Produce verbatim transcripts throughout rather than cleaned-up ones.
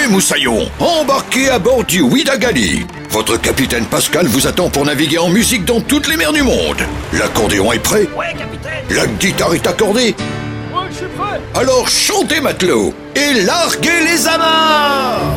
Allez, moussaillons, embarquez à bord du Ouidagali. Votre capitaine Pascal vous attend pour naviguer en musique dans toutes les mers du monde. L'accordéon est prêt? Ouais, capitaine. La guitare est accordée? Ouais, je suis prêt. Alors chantez, matelots, et larguez les amarres!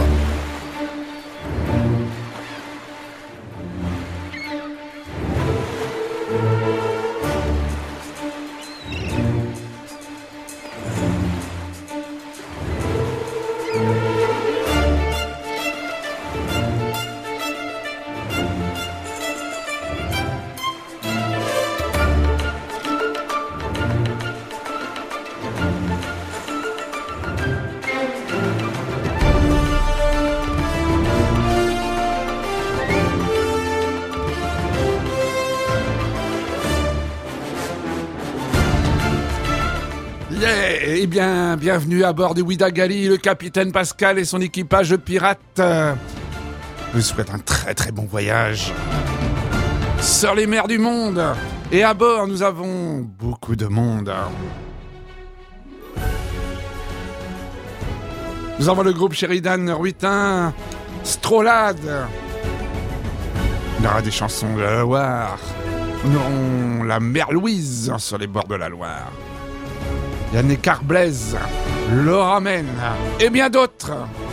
Yeah, eh bien, bienvenue à bord du Ouidagali, le capitaine Pascal et son équipage de pirates. Je vous souhaite un très très bon voyage sur les mers du monde. Et à bord, nous avons beaucoup de monde. Nous avons le groupe Sheridan Ruitin, Strolade. Il y aura des chansons de la Loire. Nous aurons la mère Louise sur les bords de la Loire. Yannick Arblaise, Laura Men et bien d'autres.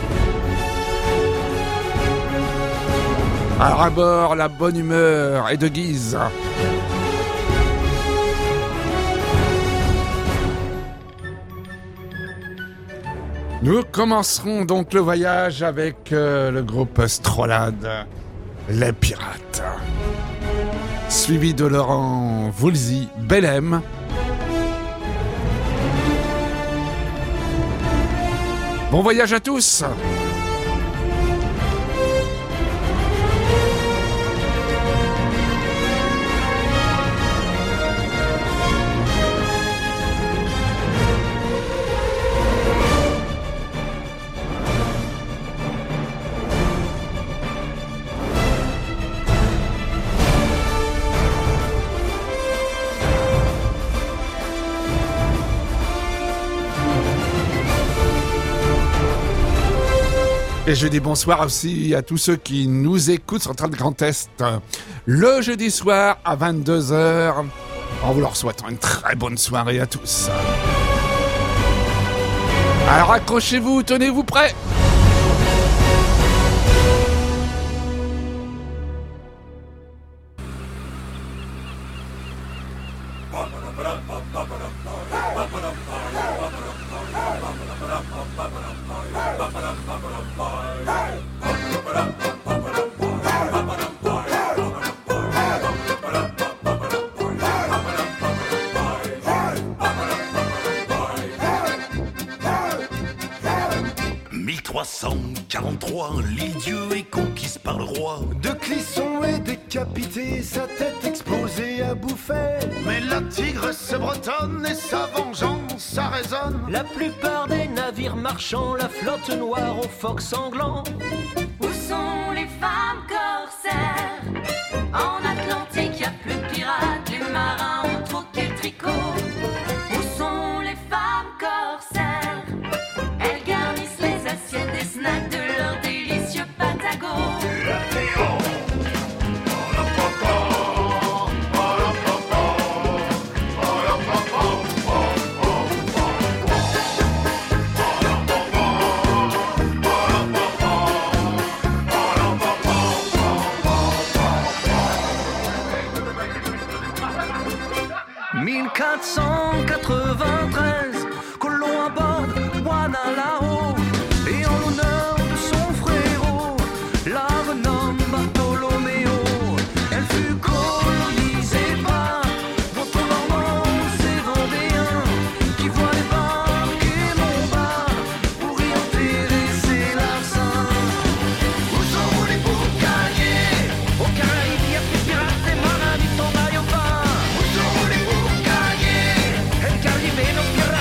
Alors à bord, la bonne humeur est de guise. Nous commencerons donc le voyage avec euh, le groupe Strolade, les pirates, suivi de Laurent Voulzy, Bellem. Bon voyage à tous! Et je dis bonsoir aussi à tous ceux qui nous écoutent sur le Grand Est le jeudi soir à vingt-deux heures, en vous leur souhaitant une très bonne soirée à tous. Alors accrochez-vous, tenez-vous prêts. mille trois cent quarante-trois, l'île-dieu est conquise par le roi. De Clisson est décapité, sa tête explosée à bouffer. Mais la tigresse bretonne et sa vengeance, ça résonne. La plupart des navires marchands, la flotte noire aux phoques sanglants. Où sont les femmes corsaires? En Atlantique, y a plus de pirates, les marins ont troqué le tricot. Où sont les femmes corsaires? Elles garnissent les assiettes des snacks de leurs délicieux patagos. mille quatre cent quatre-vingt-treize, colons à bord de Guanalao. Et en l'honneur de son frérot, l'avenant Bartolomeo, elle fut colonisée par Breton-Normands et Vendéens qui voient débarquer Montbard pour y enterrer ses larcins. Où sont les boucaniers? Au Caraïbes, y a plus de pirates, les marins du temps d'aille au pain. Où sont les boucaniers? El Caribe, nos pirates.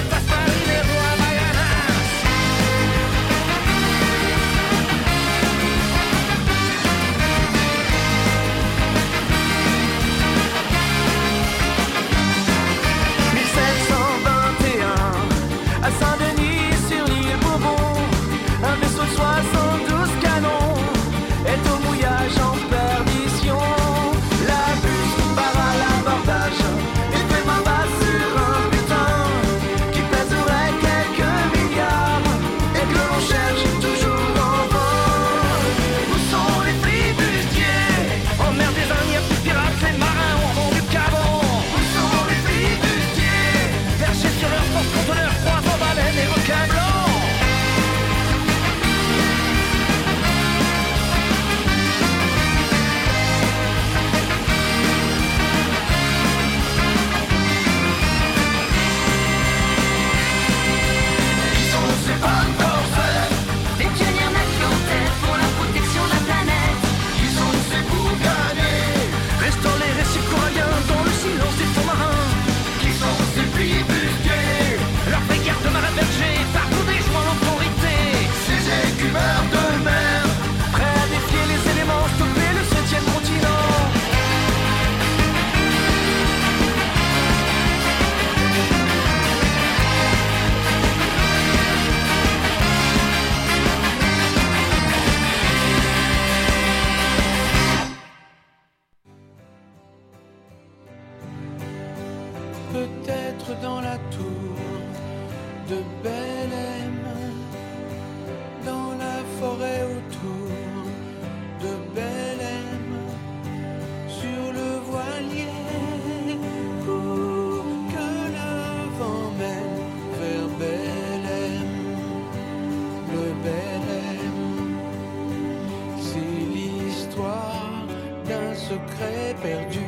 le Belém. C'est l'histoire d'un secret perdu,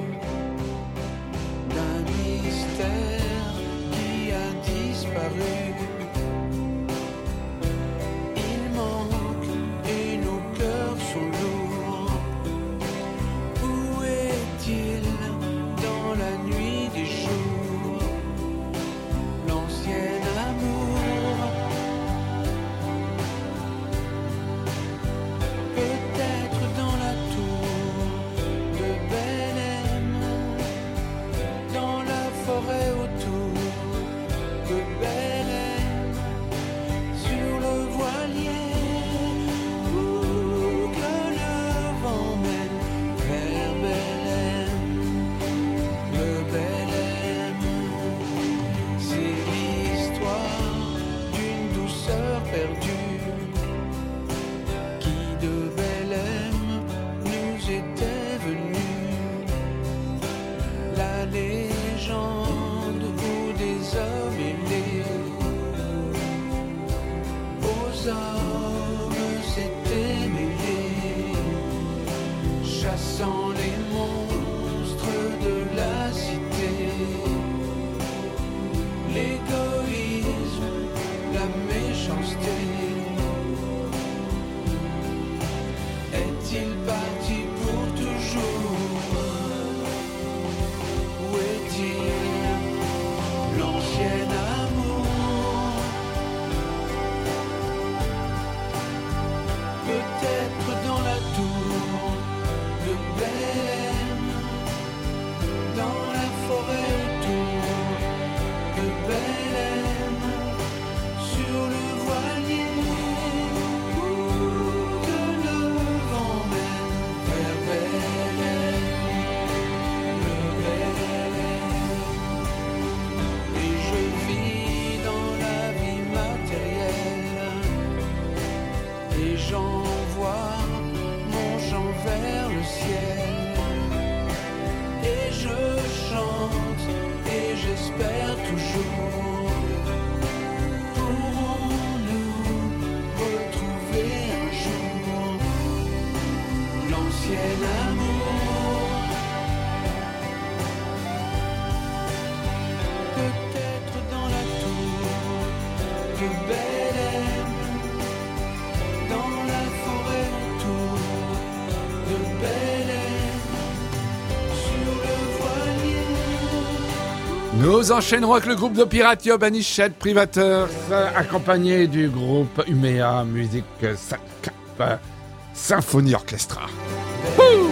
d'un mystère qui a disparu. Il manque et nos cœurs sont lourds. Où est-il dans la nuit des jours? L'ancien amour, peut-être dans la tour de Belém, dans la forêt autour de Belém, sur le voilier, où que le vent mène vers Belém. Le Belém, c'est l'histoire d'une douceur perdue qui de Belém nous était venue. La légende où des hommes ailés aux hommes s'étaient mêlés, chassant les monstres de la cité. L'égoïsme, la méchanceté. Est-il parti pour toujours? Où est-il, l'ancien amour? Peut-être dans la tour de Belém, dans la forêt autour de Belém, sur le voilier, où que le vent mène vers Belém, le Belém. Et je vis dans la vie matérielle, et j'envoie mon chant vers le ciel. Et je chante et j'espère toujours. Pourrons-nous retrouver un jour l'ancien amour? Peut-être dans la tour de Belém, dans la forêt autour de Belém, sur le voilier. Nous enchaînerons avec le groupe de pirates Yob Anichet Privateur, accompagné du groupe Umea Music Cap Symphonie Orchestra. Wouh!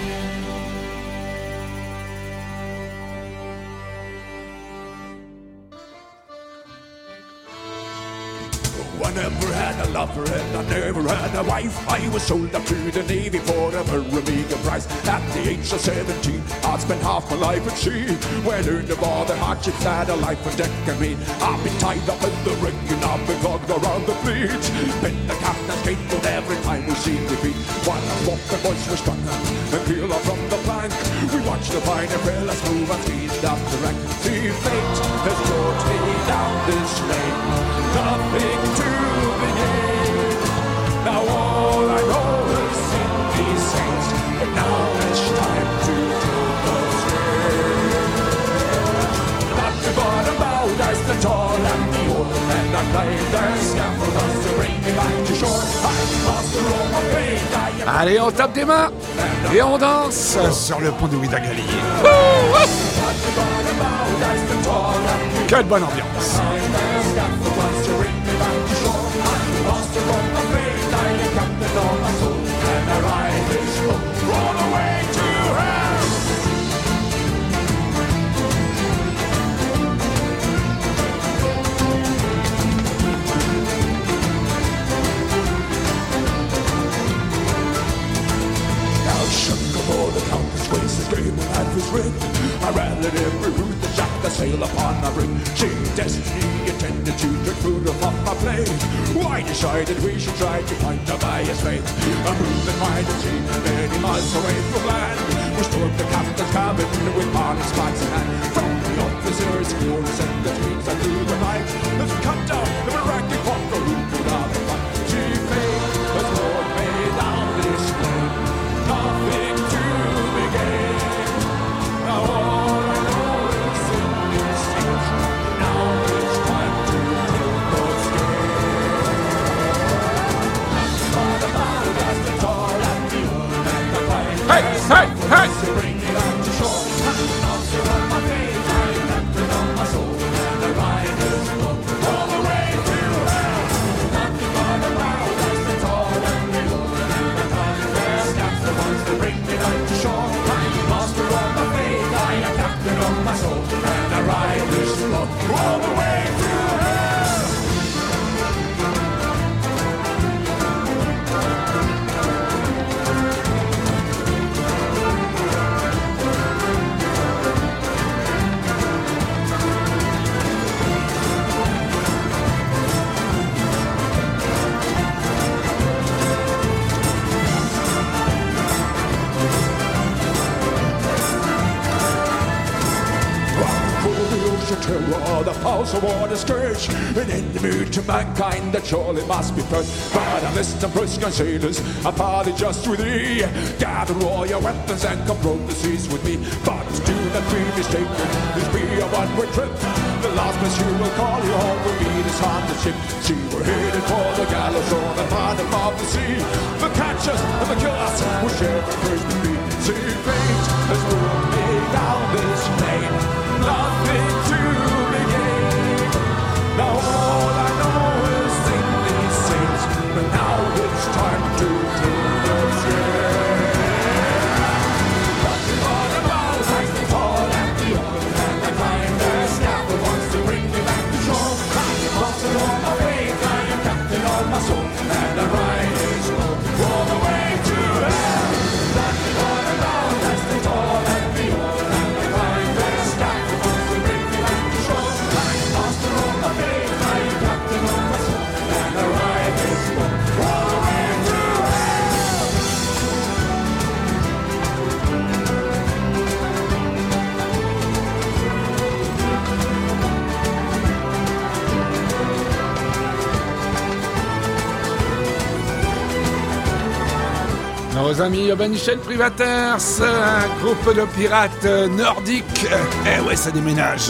I never had a lover and I never had a wife. I was sold up to the Navy for a Paramega price. At the age of seventeen, I'd spent half my life at sea. Where I learned of all the hardships that a life on deck can mean. I've been tied up in the ring and I've been flogged around the fleet. Been the captain's scapegoat every time we see defeat. While I walk, the boys were strung and peel off from the plank. We watched the pioneer fellas move and speed up the rank. See, fate has brought me down this lane. Nothing to behave. Now all I know is in these saints, but now it's time to do the straight. Not to bottom out as the tall and the old, and I climb their scaffolders to bring me back to shore. I'm master of my fate. I am. Allez, on tape des mains et on danse sur le pont de Ouidagali. Quelle bonne ambiance! I rallied every root that shot the sail upon my ring. Seeing destiny intended to take food upon my plate, I decided we should try to find the bias fate. A moving mind at sea, many miles away from land. We stood the captain's cabin with morning spikes in hand. From the officers' quarters and the tweets I threw the night. Let's cut down the miraculous walker who could have for the pulse of war, the scourge, an enemy to mankind that surely must be purged. But enlist and Prussian sailors, a party just with thee. Gather all your weapons and come roam the seas with me. But do not be mistaken, this be a one-way trip. The last place you will call your home will be this haunted ship. See, we're headed for the gallows on the bottom of the sea. The catch us and the kill us, whichever first we be. See, fate has brought me down this lane, nothing to begin. Now all I know is sing these things, but now it's time to kill the ship. Watching all the balls as they fall at the oil, and I find the scaffold wants to bring me back to shore. I'm lost along my way, I am captain of my soul, and I ride is slow all the way to hell. Watching all the balls as they fall at the oil, and I find the scaffold wants to bring me back to shore. I'm lost along my way, I am captain of my soul, and I ride is slow all the way to hell. Nos amis Michel Privaters, un groupe de pirates nordiques. Eh ouais, ça déménage.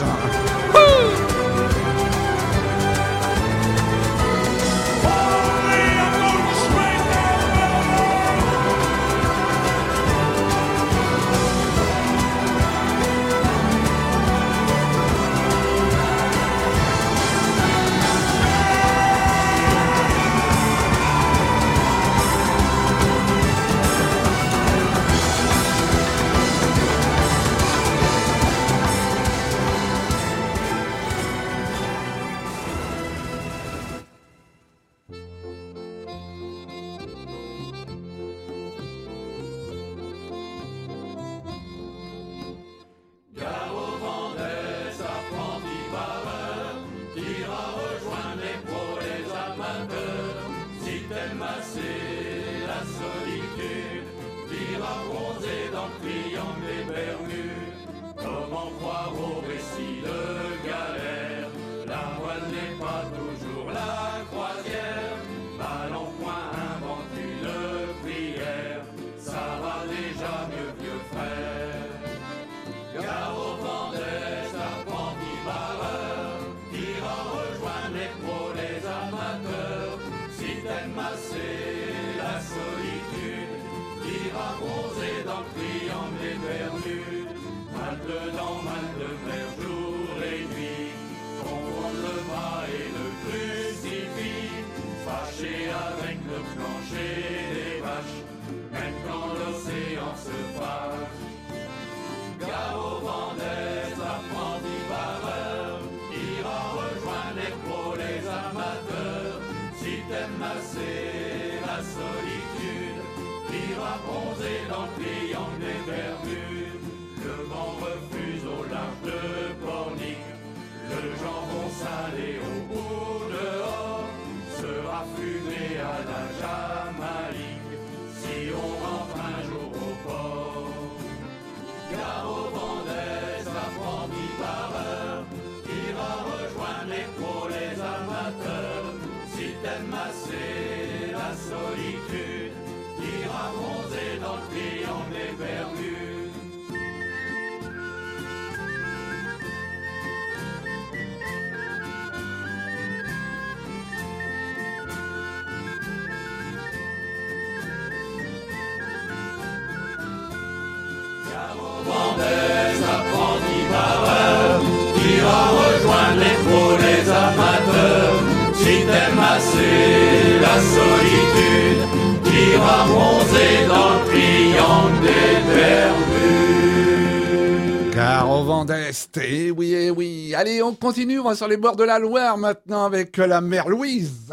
Car au vent d'Est, eh oui, eh oui. Allez, on continue, on va sur les bords de la Loire maintenant avec la mère Louise.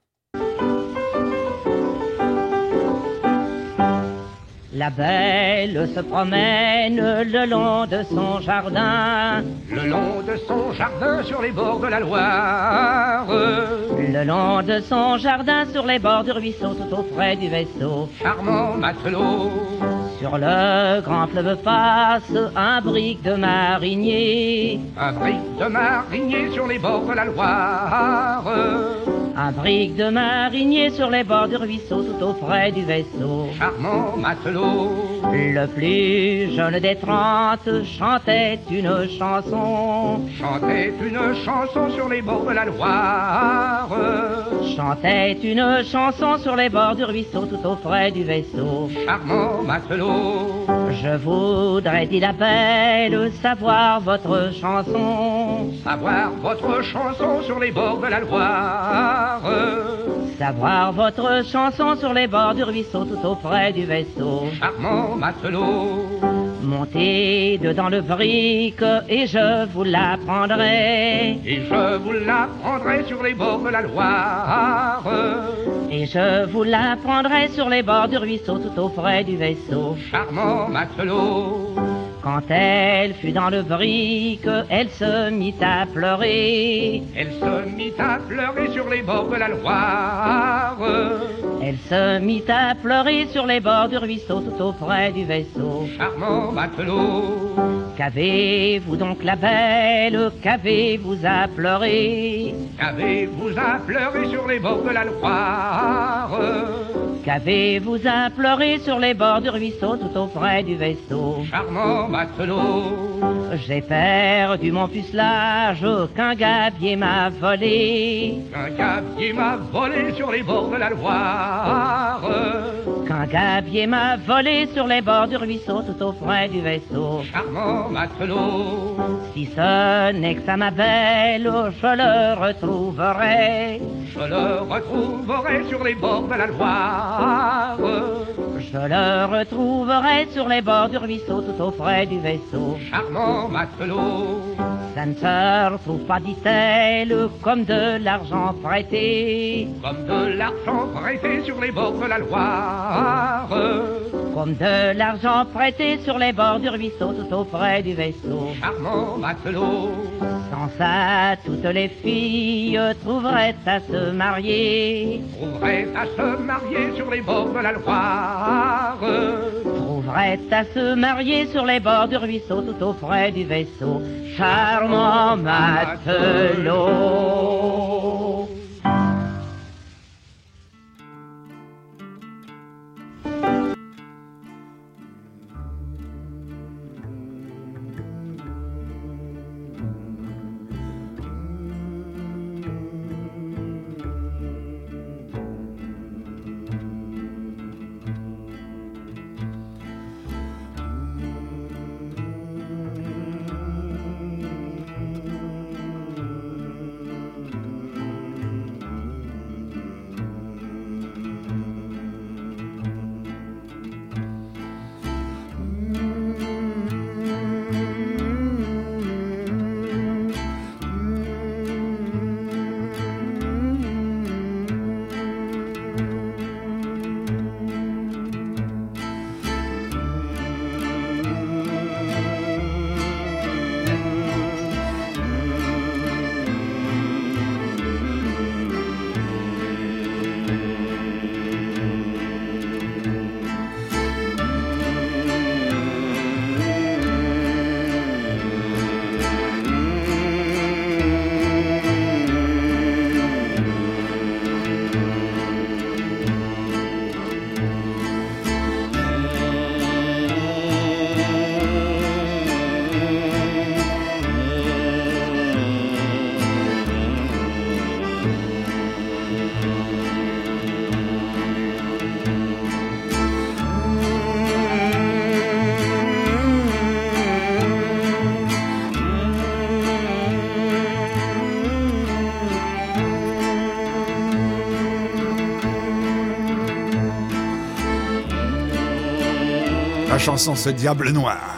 La belle se promène le long de son jardin, le long de son jardin sur les bords de la Loire, le long de son jardin sur les bords du ruisseau tout auprès du vaisseau. Charmant matelot, Sur le grand fleuve passe un brick de marinier. Un brick de marinier sur les bords de la Loire. Un brick de marinier sur les bords du ruisseau, tout au frais du vaisseau. Charmant matelot. Le plus jeune des trente chantait une chanson. Chantait une chanson sur les bords de la Loire. Chantait une chanson sur les bords du ruisseau, tout au frais du vaisseau. Charmant matelot. Je voudrais, dit la belle, savoir votre chanson. Savoir votre chanson sur les bords de la Loire. Savoir votre chanson sur les bords du ruisseau, tout au frais du vaisseau. Charmant matelot. Montez dedans le brick et je vous l'apprendrai. Et je vous l'apprendrai sur les bords de la Loire. Et je vous l'apprendrai sur les bords du ruisseau, tout au frais du vaisseau. Charmant matelot. Quand elle fut dans le brick, elle se mit à pleurer. Elle se mit à pleurer sur les bords de la Loire. Elle se mit à pleurer sur les bords du ruisseau, tout au frais du vaisseau. Charmant matelot. Qu'avez-vous donc la belle, qu'avez-vous à pleurer? Qu'avez-vous à pleurer sur les bords de la Loire? Qu'avez-vous à pleurer sur les bords du ruisseau, tout au frais du vaisseau? Charmant matelot. J'ai perdu mon pucelage, qu'un gabier m'a volé. Qu'un gabier m'a volé sur les bords de la Loire. Qu'un gabier m'a volé sur les bords du ruisseau, tout au frais du vaisseau. Charmant matelot. Si ce n'est que ça, ma belle, je le retrouverai. Je le retrouverai sur les bords de la Loire. Je le retrouverai sur les bords du ruisseau, tout au frais du vaisseau. Charmant matelot. Ça ne se retrouve pas, dit-elle, comme de l'argent prêté. Comme de l'argent prêté sur les bords de la Loire. Comme de l'argent prêté sur les bords du ruisseau, tout au frais du vaisseau. Charmant matelot. Sans ça, toutes les filles trouveraient à se marier. Trouveraient à se marier sur les bords de la Loire. Trouveraient à se marier sur les bords du ruisseau, tout au frais du vaisseau. Charmant matelot. La chanson Ce Diable Noir.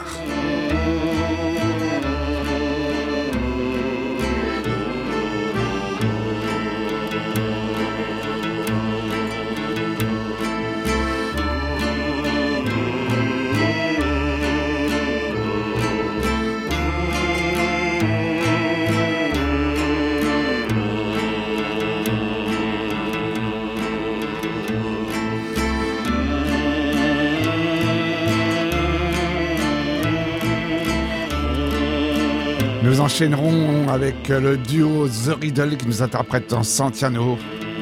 enchaînerons avec le duo The Riddle qui nous interprète en Santiano.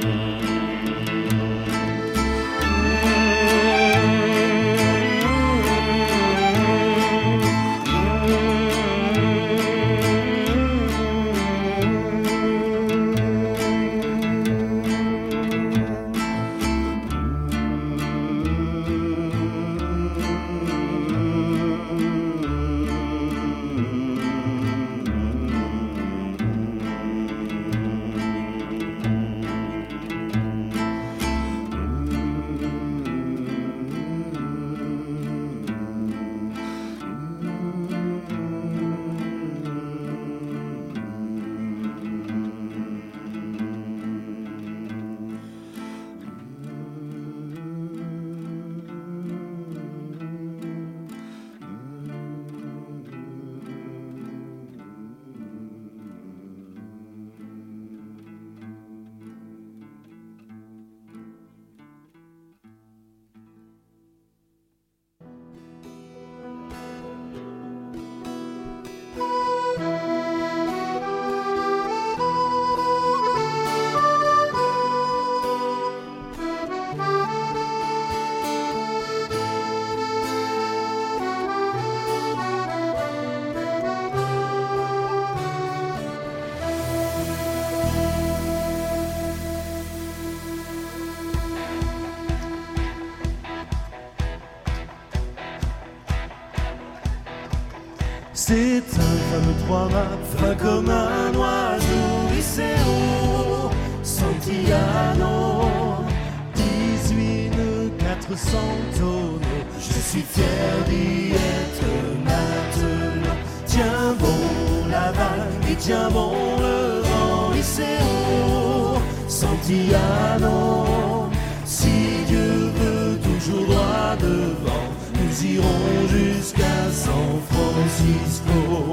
C'est un fameux trois-mâts, fin comme un oiseau, Liceo, Santillano, dix-huit nœuds, quatre cents tonneaux. Je suis fier d'y être maintenant. Tiens bon la vague et tiens bon le vent, Liceo, Santillano. Si Dieu veut toujours droit devant, nous irons jusqu'à San Francisco.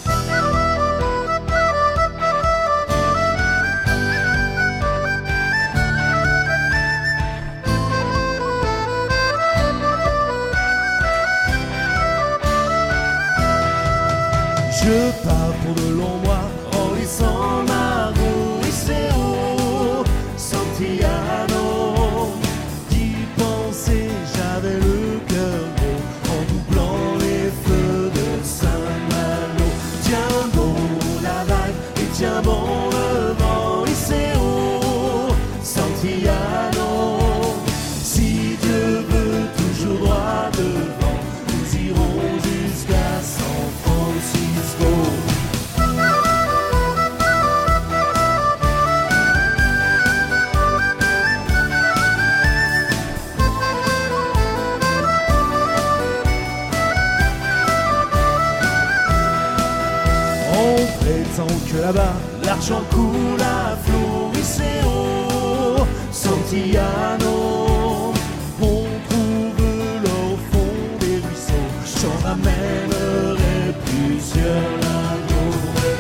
Je pars pour de longs mois en lissant Margot, Liceo, Santillano. D'y penser, j'avais le cœur gros en doublant les feux de Saint-Malo. Tiens bon la vague et tiens bon le vent, Liceo, Santillano. Si Dieu veut toujours droit devant, nous irons jusqu'à San Francisco. On prétend que là-bas, l'argent coule à flot, Liceo, Santillano. On trouve l'or au fond des ruisseaux, j'en ramènerai plusieurs l'anneau.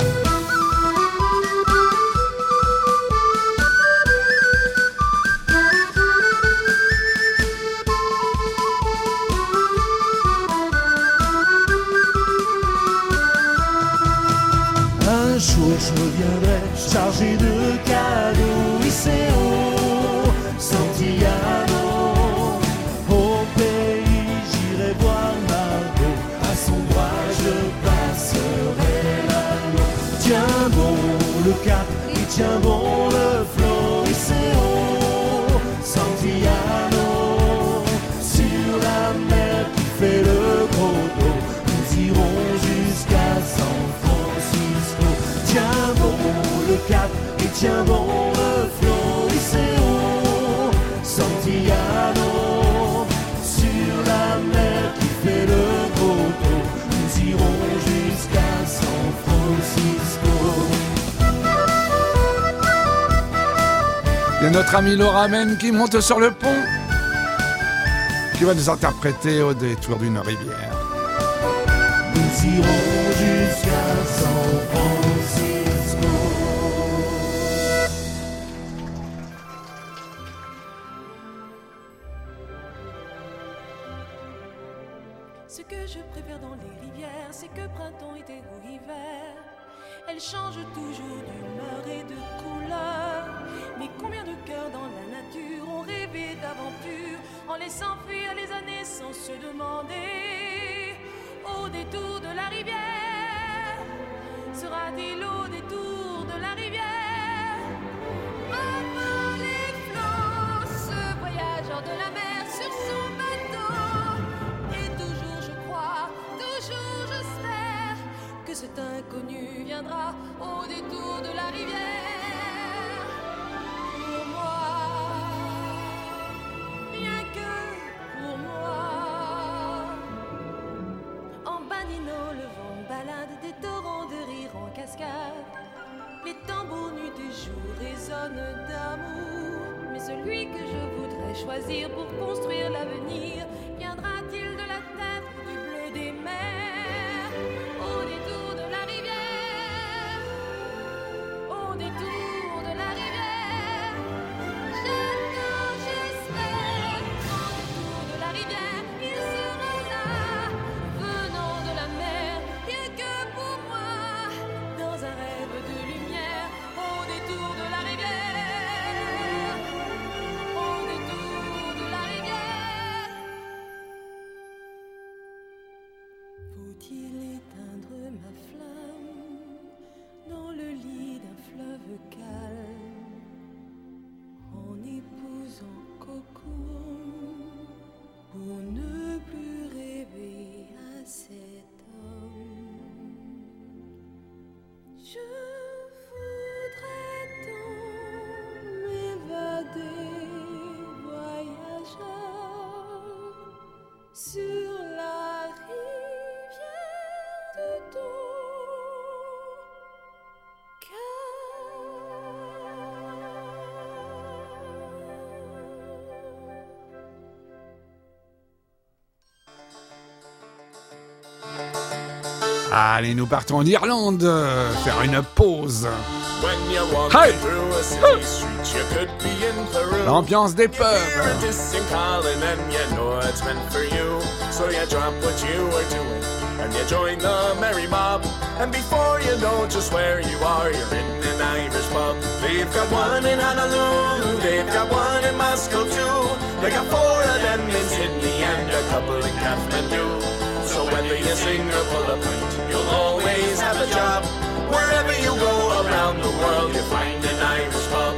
Un jour je reviendrai chargé de cadeaux, Liceo, Santillano. Au pays j'irai voir Margot, à son bras je passerai l'anneau. Tiens bon le cap et tiens bon le flot, Liceo, Santillano. Sur la mer qui fait le gros dos, nous irons jusqu'à San Francisco. Tiens bon le cap et tiens bon le flot, Liceo, Santillano. Sur la mer qui fait le gros dos, nous irons jusqu'à San Francisco. Il y a notre ami Laura Men qui monte sur le pont, qui va nous interpréter au détour d'une rivière. Nous irons jusqu'à San Francisco. Ce que je préfère dans les rivières, c'est que printemps, été ou hiver, Elle change toujours d'humeur et de couleur. Mais combien de cœurs dans la nature ont rêvé d'aventure en laissant fuir les années sans se demander. Au détour de la rivière, sera-t-il au détour de la rivière? Maman les flots, ce voyageur de la mer sur son bateau. Et toujours je crois, toujours j'espère que cet inconnu viendra au détour de la rivière. Pour moi, rien que pour moi. En badinant, le vent balade des torrents de rire en cascade. Les tambours nus du jour résonnent d'amour. Mais celui que je voudrais choisir pour construire l'avenir, viendra-t-il de la terre ou du bleu des mers? Au détour de la rivière, au détour de la rivière, j'attends, j'espère. Au détour de la rivière, il sera là, venant de la mer, rien que pour moi, dans un rêve de lumière. Au détour de la rivière, au détour de la rivière. Faut-il éteindre ma flamme dans le lit d'un fleuve calme, en épousant Coco, pour ne plus rêver à cet homme? Je voudrais tant m'évader, voyageur, sur la rivière de ton Allez, nous partons en Irlande, euh, faire une pause. When you walk Hey! through a city street, you could be in Peru. L'ambiance des pubs. Hear a distant calling and you know it's meant for you. So you drop what you were doing and you join the merry mob. And before you know just where you are, you're in an Irish pub. They've got one in Honolulu, they've got one in Moscow too. They got four of them in Sydney and a couple in Kathmandu. So whether you sing or pull a pint, you'll always have a job. Wherever you go around the world, you find an Irish pub.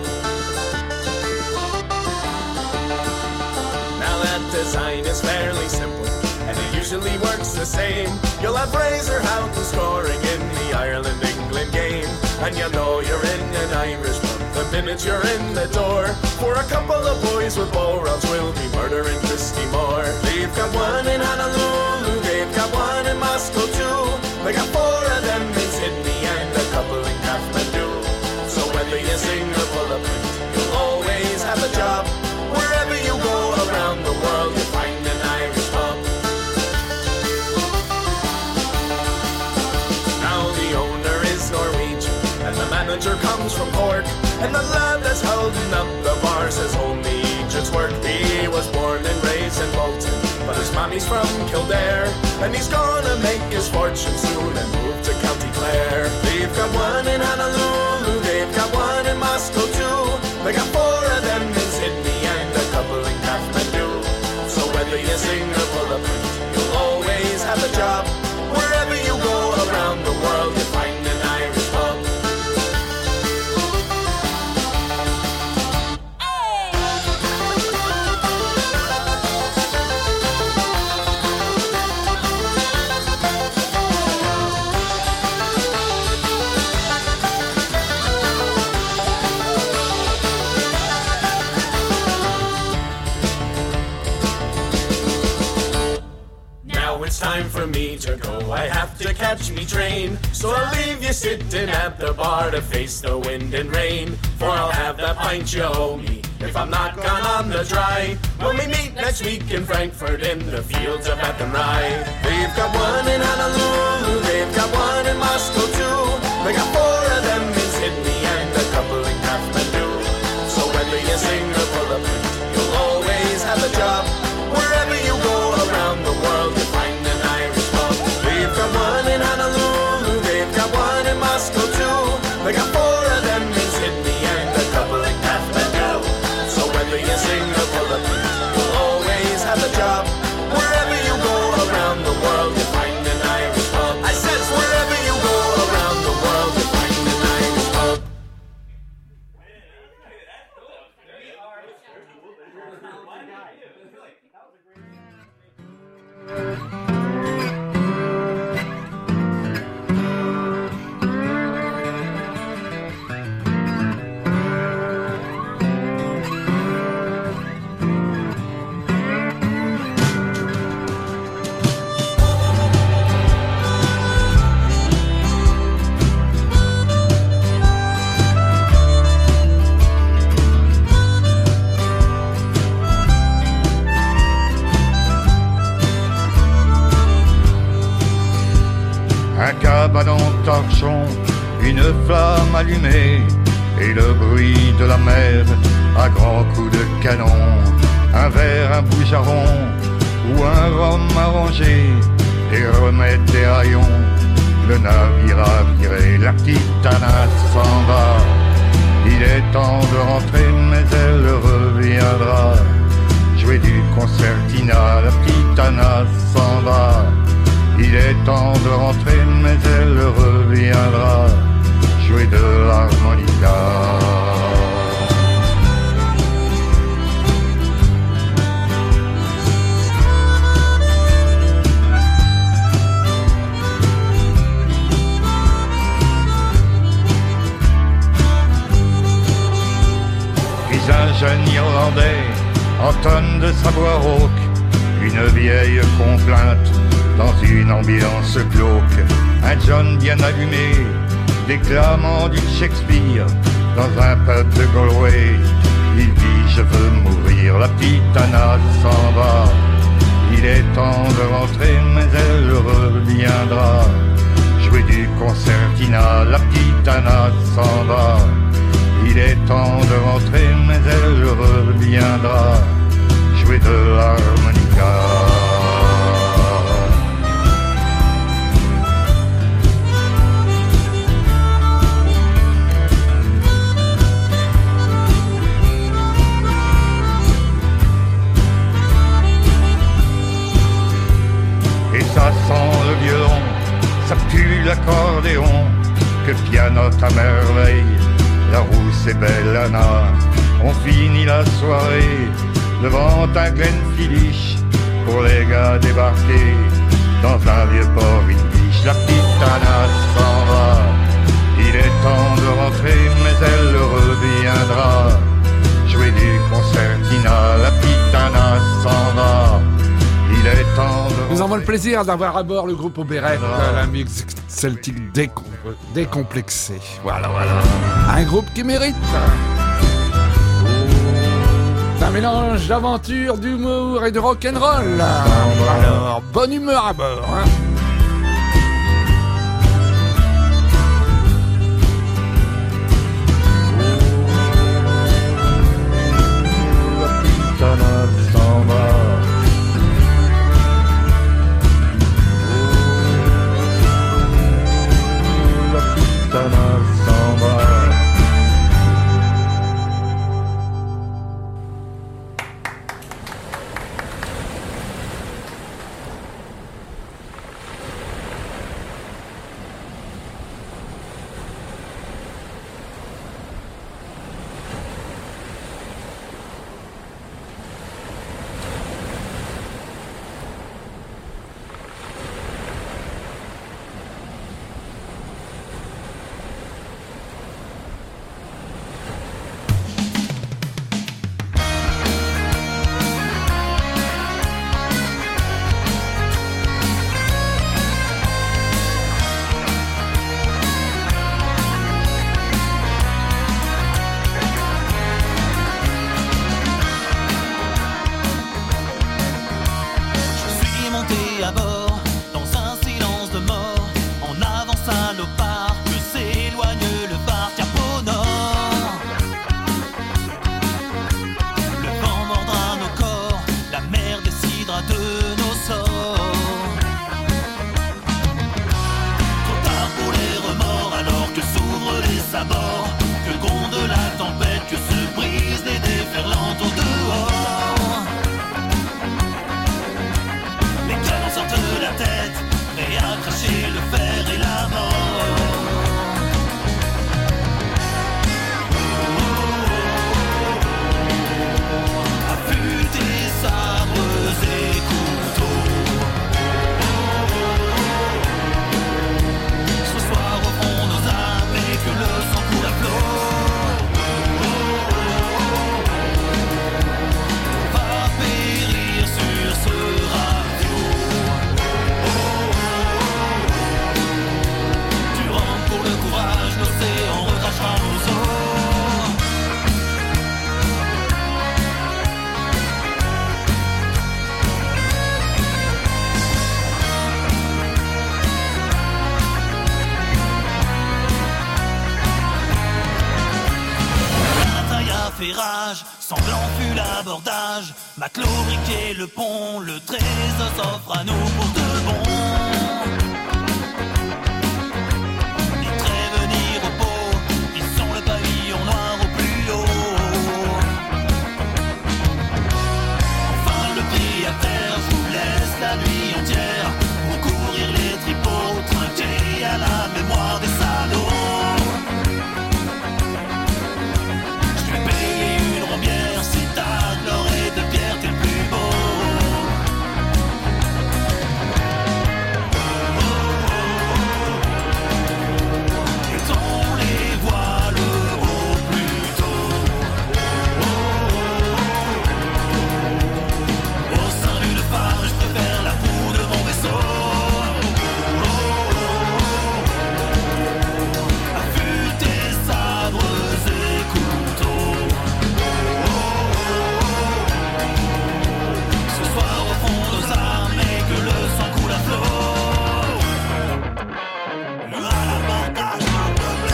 Now that design is fairly simple, and it usually works the same. You'll have Fraser Houghton scoring in the Ireland-England game, and you know you're in an Irish pub the minute you're in the door. For a couple of boys with bow-rounds will be murdering Christy Moore. They've got one in Honolulu, they've got one in Moscow too. They got four of them in Sydney and a couple in Kathmandu. So whether you sing or pull a pint, you'll always have a job. Wherever you go around the world, you'll find an Irish pub. Now the owner is Norwegian and the manager comes from Cork, and the lad that's holding up the bar says only just work. He was born and raised in Bolton, but his mommy's from Kildare, and he's gonna make his fortune soon and move to County Clare. They've got one in Honolulu, they've got one in Moscow too. They got four of them in Sydney and a couple in Kathmandu. So whether you sing or pull a pint, you'll always have a job. Wherever you go around the world, you find an Irish pub. It's time for me to go, I have to catch me train. So I'll leave you sitting at the bar to face the wind and rain. For I'll have that pint you owe me if I'm not gone on the dry. When we meet next week in Frankfurt in the fields of Athenry. They've got one in Honolulu, they've got one in Moscow too. They got four of them in Sydney and a couple in Kathmandu. So whether you sing or pull a pint, you'll always have a job. Wherever you go around the world, you find an Irish pub. They've got one in Honolulu, they've got one in Moscow too. Un cabanon torchon, une flamme allumée, et le bruit de la mer à grands coups de canon. Un verre, un bougeron, ou un rhum arrangé, et remettre des haillons. Le navire a viré, la petite Anna s'en va. Il est temps de rentrer, mais elle reviendra. Jouer du concertina, la petite Anna s'en va. Il est temps de rentrer, mais elle reviendra. Jouer de l'harmonica. Puis un jeune Irlandais entonne de sa voix rauque une vieille complainte dans une ambiance glauque. Un John bien allumé, déclamant du Shakespeare dans un pub de Galway. Il dit je veux mourir, la petite Anna s'en va. Il est temps de rentrer, mais elle reviendra. Jouer du concertina, la petite Anna s'en va. Il est temps de rentrer, mais elle reviendra. Jouer de l'harmonica. Ça sent le violon, ça pue l'accordéon, que pianote à merveille, la rousse et belle Anna. On finit la soirée devant un Glenfiddich, pour les gars débarqués dans un vieux port Vindish. La petite Anna s'en va, il est temps de rentrer, mais elle reviendra. Jouer du concertina, la petite Anna s'en va. Il est temps de... Nous avons le plaisir d'avoir à bord le groupe Oberette, la musique celtique décom... décomplexée. Voilà, voilà. Un groupe qui mérite. C'est un mélange d'aventure, d'humour et de rock'n'roll. Alors, bonne humeur à bord, hein. Sortent Matelot, briquet, le pont, le trésor s'offre à nous pour de bon. Les traits venir au pot, ils sont le pavillon noir au plus haut. Enfin le pied à terre, je vous laisse la nuit entière pour courir les tripots, trinquer à la mémoire des salauds. Je vais payer une rombière si t'as de l'or et de pierre, t'es le plus beau. Mettons les voiles au plus tôt. Au sein d'une phare, je préfère la proue de mon vaisseau. Affûter sabres et couteaux. Ce soir au fond nos armes et que le sang coule à flot. À l'avantage d'un peuple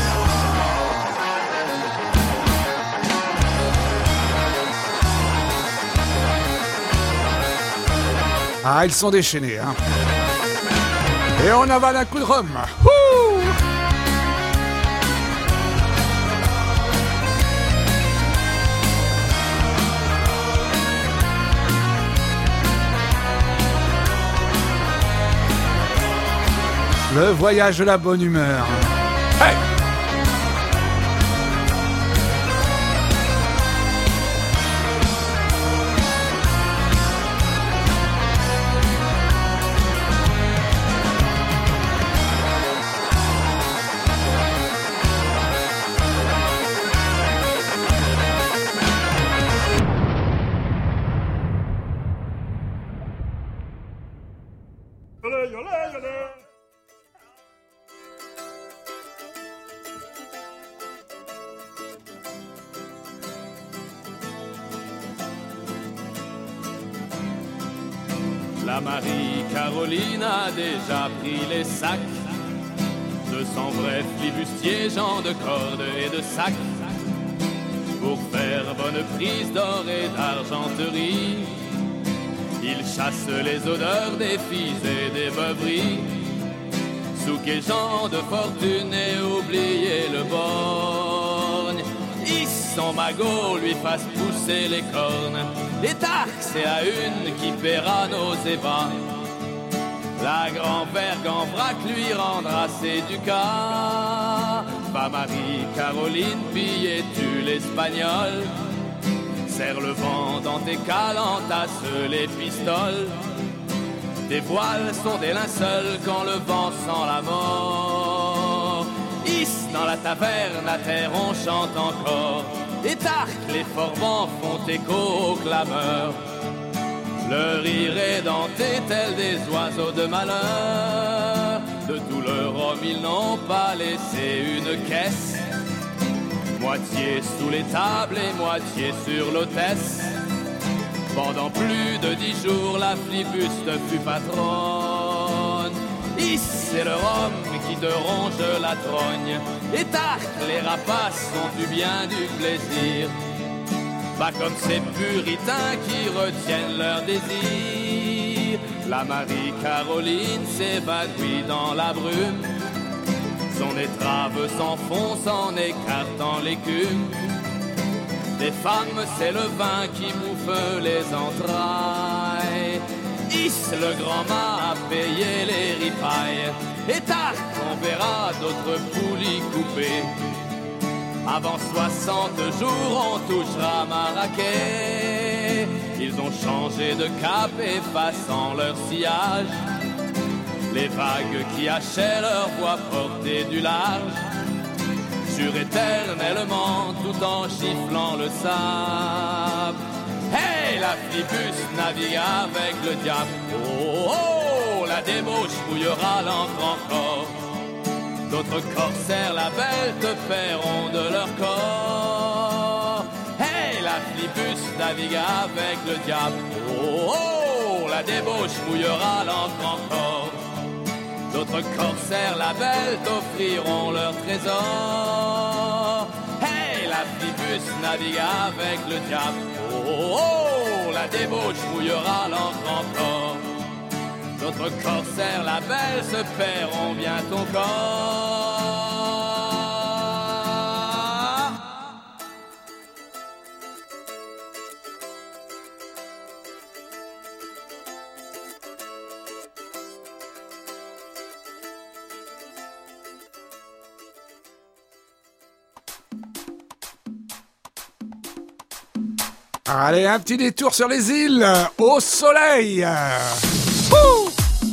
Ah, ils sont déchaînés, hein. Et on avale un coup de rhum. Ouh. Le voyage de la bonne humeur. Hey! La Marie-Caroline a déjà pris les sacs de cent vrais flibustiers, gens de cordes et de sacs, pour faire bonne prise d'or et d'argenterie. Il chasse les odeurs des filles et des beuveries, souquet gens de fortune et oublier le borgne. Ils son magot lui fasse pousser les cornes. Les tarques, c'est à une qui paiera nos ébats. La grand-vergue en vrac lui rendra ses ducats. Va Marie-Caroline, pillez-tu l'espagnol? Serre le vent dans tes cales, entasse les pistoles. Tes voiles sont des linceuls quand le vent sent la mort. Is dans la taverne, à terre on chante encore. Et tarques, les forbans font écho aux clameurs. Le rire est denté tel des oiseaux de malheur. De tout leur homme ils n'ont pas laissé une caisse, moitié sous les tables et moitié sur l'hôtesse. Pendant plus de dix jours la flibuste fut patronne. Is c'est le rhum qui te ronge la trogne. Et tarques, les rapaces ont eu bien du plaisir. Pas comme ces puritains qui retiennent leur désir. La Marie-Caroline s'évanouit dans la brume. Son étrave s'enfonce en écartant l'écume. Des femmes, c'est le vin qui bouffe les entrailles. Is, le grand mât a payé les ripailles. Et tarques, on verra d'autres poulies coupées. Avant soixante jours, on touchera Marrakech. Ils ont changé de cap, effaçant leur sillage. Les vagues qui hachaient leur voix portée du large, sur éternellement, tout en chifflant le sable. Hey, la flibus navigue avec le diable. Oh, oh, la débauche mouillera l'encre encore. D'autres corsaires, la belle, te paieront de leur corps. Hey, la flibus navigue avec le diable. Oh, oh, la débauche mouillera l'encre encore. D'autres corsaires, la belle, t'offriront leur trésor. Hey, la flibus navigue avec le diable. Oh, oh, la débauche mouillera l'encre encore. Notre corsaire, la belle, se paieront bien ton corps. Allez, un petit détour sur les îles, au soleil. Ouh!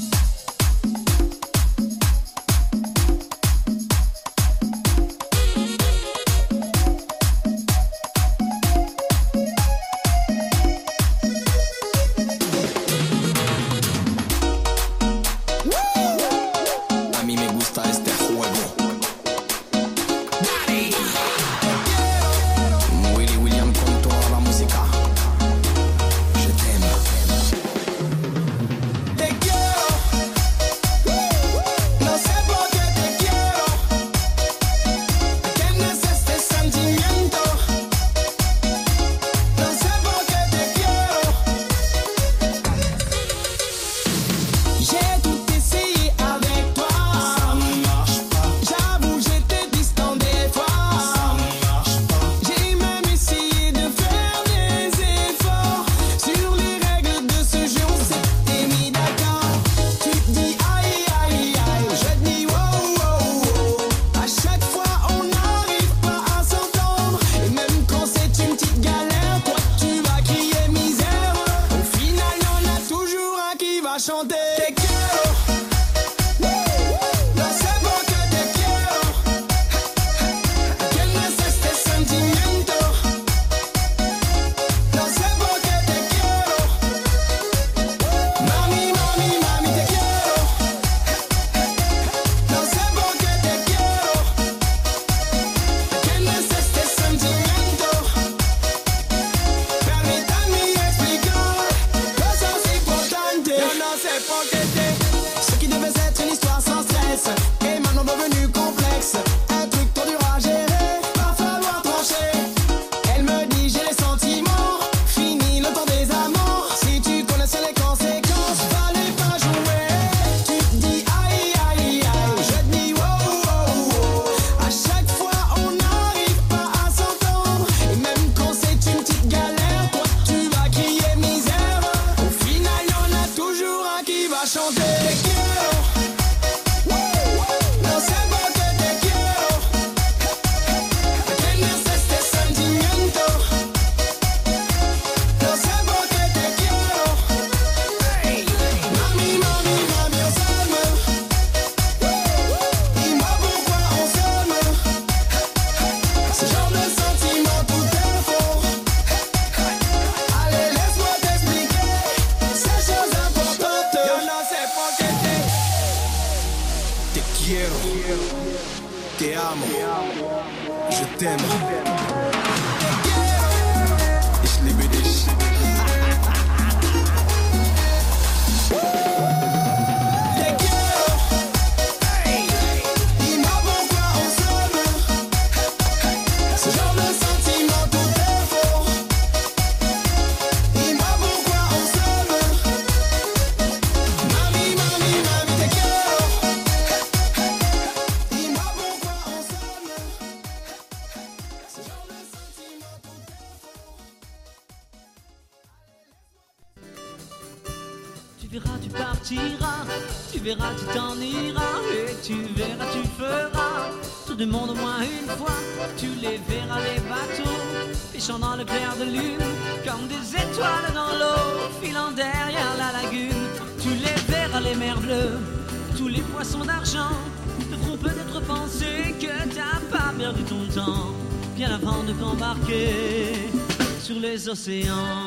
Tu verras, tu partiras, tu verras, tu t'en iras, et tu verras, tu feras tout le monde au moins une fois. Tu les verras, les bateaux, pêchant dans le clair de lune, comme des étoiles dans l'eau, filant derrière la lagune. Tu les verras, les mers bleues, tous les poissons d'argent, te feront peut-être penser que t'as pas perdu ton temps, bien avant de t'embarquer sur les océans.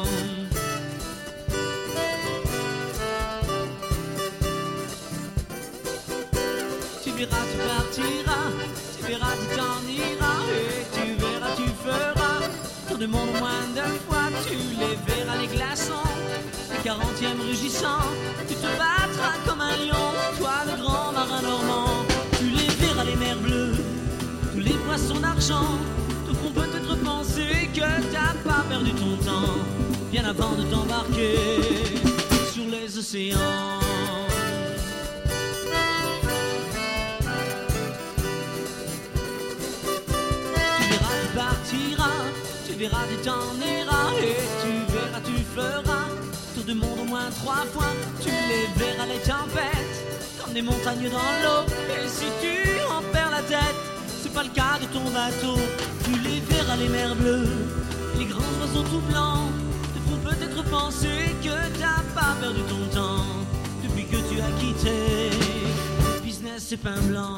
Tu verras, tu partiras, tu verras, tu t'en iras, et tu verras, tu feras tour du monde moins d'une fois. Tu les verras, les glaçons, les quarantièmes rugissants. Tu te battras comme un lion, toi le grand marin normand. Tu les verras, les mers bleues, tous les poissons d'argent, te feront peut-être penser que t'as pas perdu ton temps, bien avant de t'embarquer sur les océans. Tu verras, tu partiras, tu verras, tu t'en iras, et tu verras, tu feras tour du monde au moins trois fois. Tu les verras, les tempêtes, comme des montagnes dans l'eau. Et si tu en perds la tête, c'est pas le cas de ton bateau. Tu les verras, les mers bleues, les grands oiseaux tout blancs te font peut-être penser que t'as pas perdu ton temps depuis que tu as quitté business et pain blanc.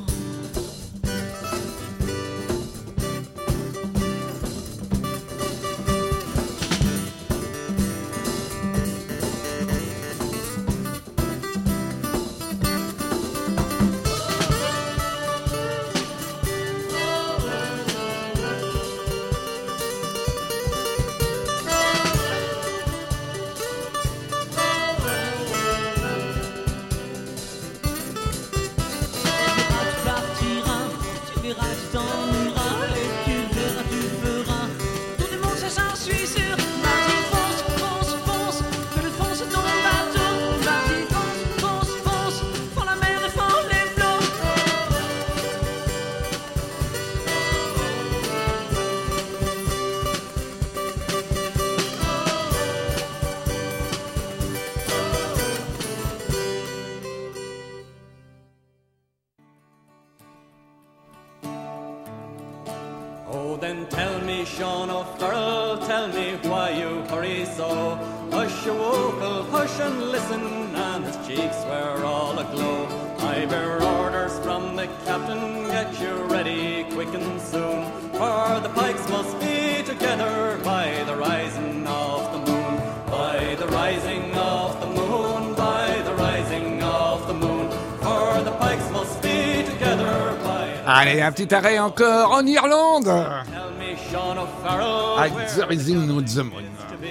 Oh, then tell me, Sean O'Farrell, tell me why you hurry so. Hush, your wokel, hush and listen, and his cheeks were all aglow. I bear orders from the captain, get you ready quick and soon, for the pikes must be together by the rising of the moon. By the rising of the moon, by the rising of the moon, for the pikes must be together by the... Allez, un petit arrêt encore en Irlande. Tell me, Sean O'Farrell, At the rising of the moon.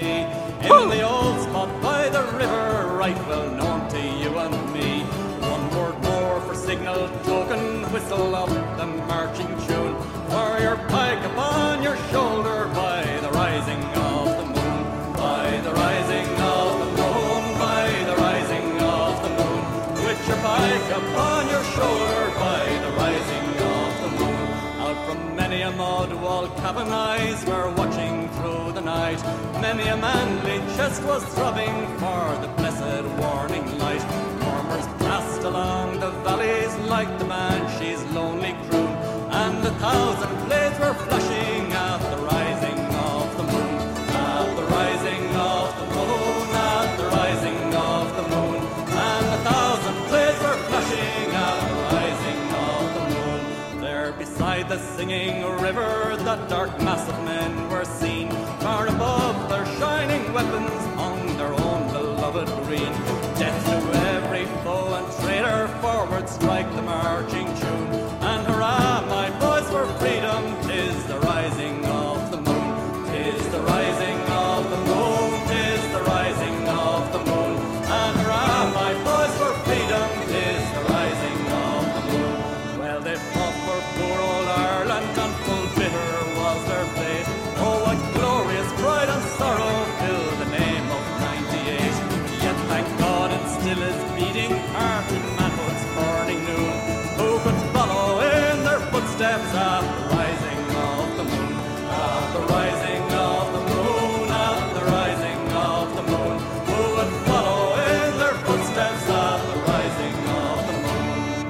In the old spot by the river, right well known to you and me. One word more for signal token, whistle up the marching tune. For your pike upon your shoulder by the rising of the moon. By the rising of the moon, by the rising of the moon. With your pike upon your shoulder by the rising of the moon. Out from many a mud wall cabin eyes were watching through the night. Many a manly chest was throbbing for the blessed warning light. Murmurs passed along the valleys like the banshee's lonely croon, and a thousand blades were flashing at the rising of the moon. At the rising of the moon, at the rising of the moon, and a thousand blades were flashing at the rising of the moon. There beside the singing river, that dark mass of men were seen. Far above their shining weapons hung their own beloved green. Death to every foe and traitor, forward strike the marching tune. And hurrah, my boys, for freedom, 'tis the rising of the moon. 'Tis the rising of the moon, 'tis the rising of the moon. And hurrah, my boys, for freedom, 'tis the rising of the moon. Well, they fought for poor old Ireland, and full bitter was their fate. Oh, what glorious pride and sorrow filled the name of ninety-eight. Yet thank God it still is beating heart in manhood's morning noon. Who could follow in their footsteps at the rising of the moon? At the rising of the moon, at the rising of the moon. Who would follow in their footsteps at the rising of the moon?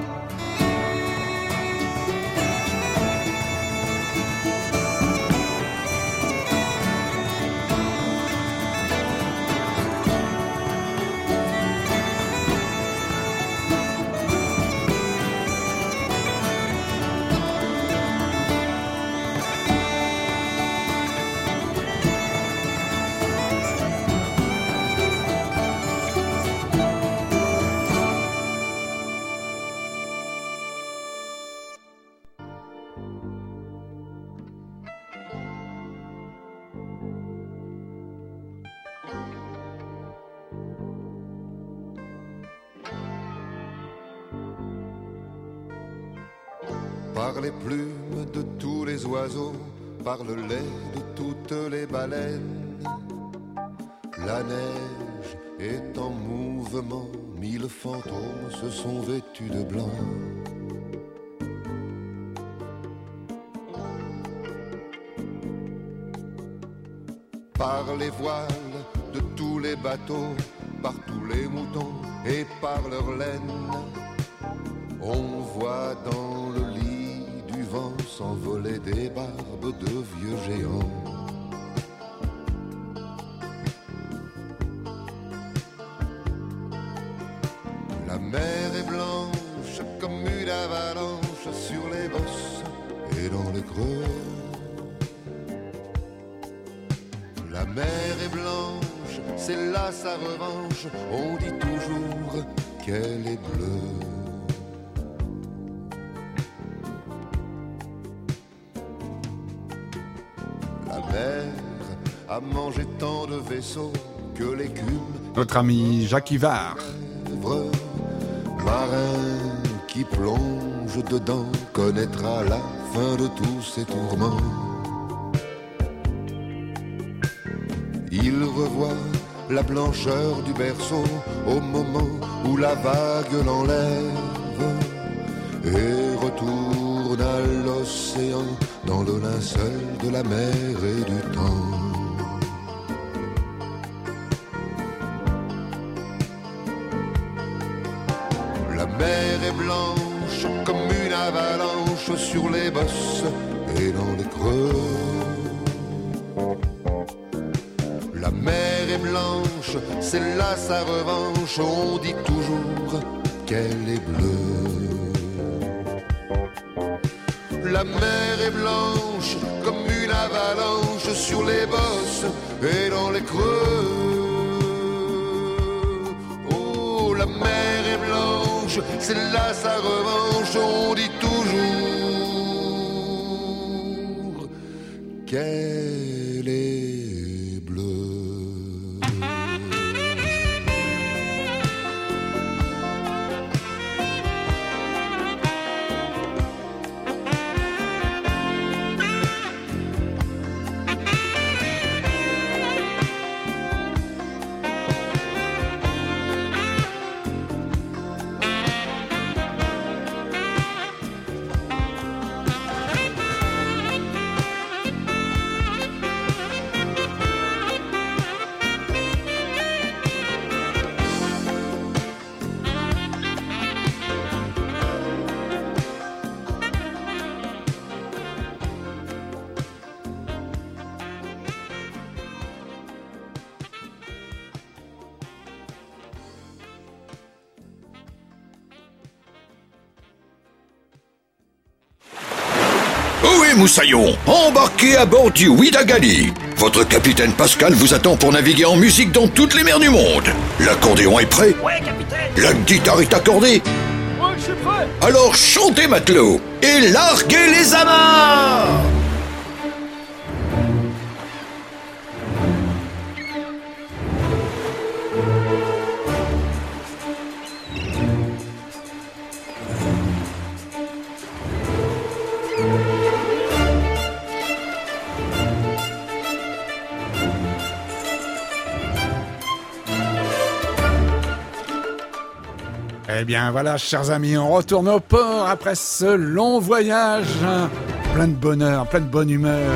Par les plumes de tous les oiseaux, par le lait de toutes les baleines, La neige est en mouvement, mille fantômes se sont vêtus de blanc. Par les voiles de tous les bateaux, par tous les moutons et par leur laine, on voit dans le lit du vent s'envoler des barbes de vieux géants. La mer est blanche comme une avalanche sur les bosses et dans les creux. La mer est blanche, c'est là sa revanche, on dit toujours qu'elle est bleue. La mer a mangé tant de vaisseaux que l'écume. Notre ami Jacques Ivard. Marin qui plonge dedans connaîtra la fin de tous ses tourments. Il revoit la blancheur du berceau au moment où la vague l'enlève et retourne à l'océan dans le linceul de la mer et du temps. La mer est blanche comme une avalanche sur les bosses et dans les creux. La mer est blanche, c'est là sa revanche, on dit toujours qu'elle est bleue. La mer est blanche comme une avalanche sur les bosses et dans les creux. Oh, la mer est blanche, c'est là sa revanche, on dit toujours qu'elle est bleue. Ohé Moussaillon, embarquez à bord du Ouidagali. Votre capitaine Pascal vous attend pour naviguer en musique dans toutes les mers du monde. L'accordéon est prêt? Ouais, capitaine. La guitare est accordée? Ouais, je suis prêt. Alors chantez, matelot, et larguez les amarres! Eh bien voilà, chers amis, on retourne au port après ce long voyage. Plein de bonheur, plein de bonne humeur.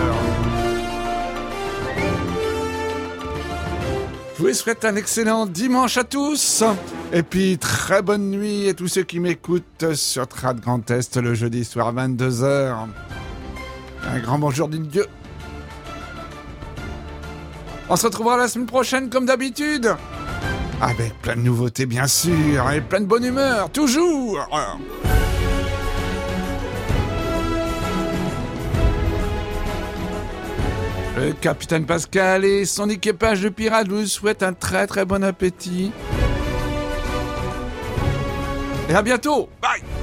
Je vous souhaite un excellent dimanche à tous. Et puis très bonne nuit à tous ceux qui m'écoutent sur Trad Grand Est le jeudi soir à vingt-deux heures. Un grand bonjour d'une Dieu. On se retrouvera la semaine prochaine comme d'habitude. Avec plein de nouveautés bien sûr, et plein de bonne humeur, toujours. Le capitaine Pascal et son équipage de pirates vous souhaitent un très très bon appétit. Et à bientôt, bye.